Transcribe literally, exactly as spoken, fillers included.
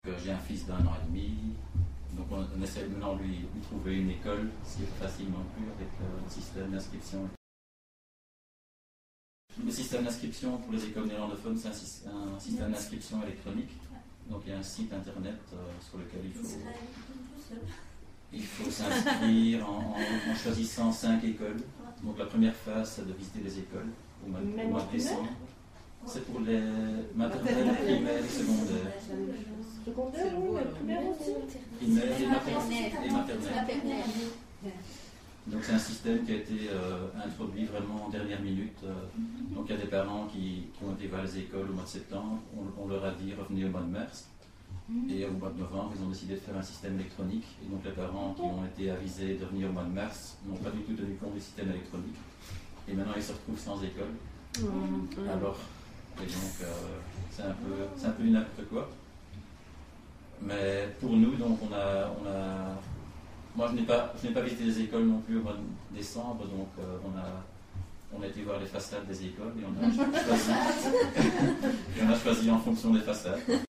euh, j'ai un fils d'un an et demi, donc on, on essaie maintenant de lui, lui trouver une école, ce qui est pas facile non plus avec euh, le système d'inscription. Le système d'inscription pour les écoles néerlandophones, c'est un, un système d'inscription électronique. Donc il y a un site internet euh, sur lequel il faut, il faut s'inscrire en, en, en choisissant cinq écoles. Donc la première phase, c'est de visiter les écoles au mois, au mois de décembre. C'est pour les maternelles, primaires et secondaires. Secondaire, oui, mais primaire aussi. Primaire et maternelle. Donc c'est un système qui a été euh, introduit vraiment en dernière minute. Euh, donc il y a des parents qui, qui ont été vers les écoles au mois de septembre. On, on leur a dit revenez au mois de mars. Et au mois de novembre, ils ont décidé de faire un système électronique. Et donc les parents qui ont été avisés de venir au mois de mars n'ont pas du tout tenu compte du système électronique. Et maintenant ils se retrouvent sans école. Alors, et donc euh, c'est un peu, c'est un peu du n'importe quoi. Mais pour nous, donc on a, on a moi je n'ai pas, je n'ai pas visité les écoles non plus au mois de décembre, donc euh, on a, on a été voir les façades des écoles et on a choisi, et on a choisi en fonction des façades.